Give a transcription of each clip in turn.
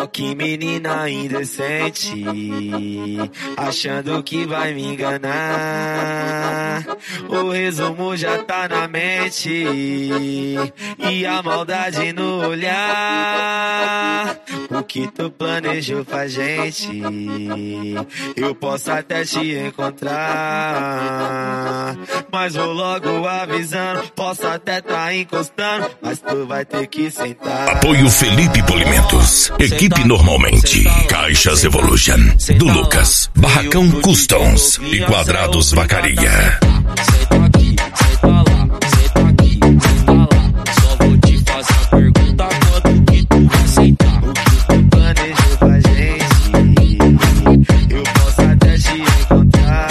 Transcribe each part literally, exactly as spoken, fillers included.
Que menina indecente, achando que vai me enganar. O resumo já tá na mente e a maldade no olhar. O que tu planejou pra gente, eu posso até te encontrar, mas vou logo avisando, posso até tá encostando, mas tu vai ter que sentar. Apoio Felipe Polimentos. Equipe Normalmente. Caixas Evolution. Do Lucas. Barracão Customs. E Quadrados Vacaria. Senta aqui, senta lá, senta aqui, senta lá. Só vou te fazer a pergunta, quanto que tu vai sentar? O que tu planejou pra gente, eu posso até te encontrar,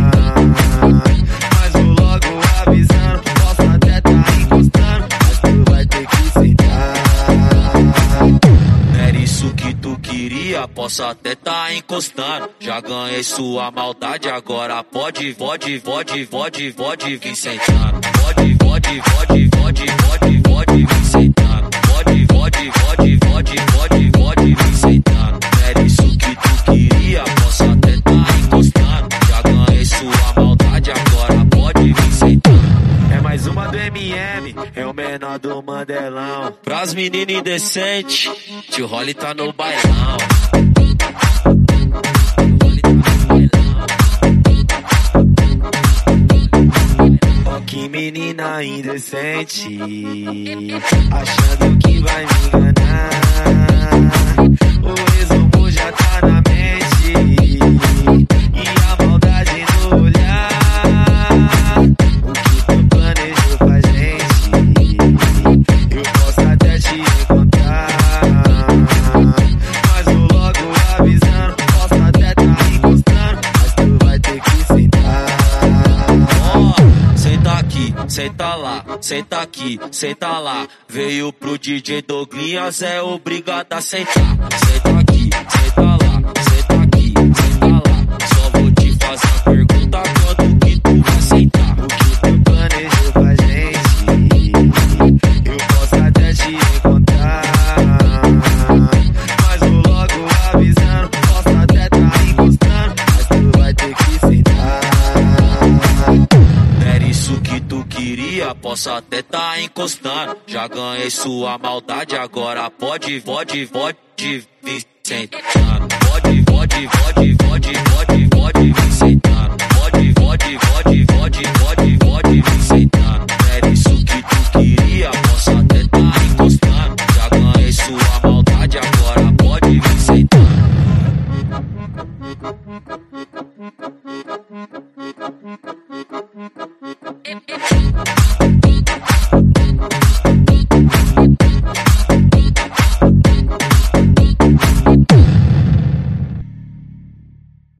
mas vou logo avisando, posso até tá encostando, mas tu vai ter que sentar. Não era isso que tu queria, posso até tá encostando. Já ganhei sua maldade, agora pode, pode, pode, pode, pode vir sentando. Pode, pode, pode, pode, pode, pode vir sentando. Pode, pode, pode, pode, pode, pode vir sentando. Não era isso que tu queria, posso até tá encostando. Já ganhei sua maldade, agora pode vir sentando. É mais uma do M M, é o menor do Mandelão. Pras meninas indecentes, tio Rolly tá no bailão. Que menina indecente, achando que vai me enganar. O resumo já tá na mente e a maldade no olhar. O que tu planejou pra gente, eu posso até te encontrar, mas vou logo avisando, posso até tá encostando, mas tu vai ter que sentar. Oh, senta aqui, senta lá, senta aqui, senta lá. Veio pro D J Douglinhas, é obrigado a sentar. Senta aqui, senta lá, senta aqui, senta lá. Só vou te fazer a pergunta, quanto que tu vai sentar? O que tu planejou pra gente, eu posso até te encontrar, mas vou logo avisando, posso até tá encostando, mas tu vai ter que sentar. Não era isso que tu queria, posso até tá encostando. Já ganhei sua maldade, agora pode, pode, pode vir sentando. Pode, pode, pode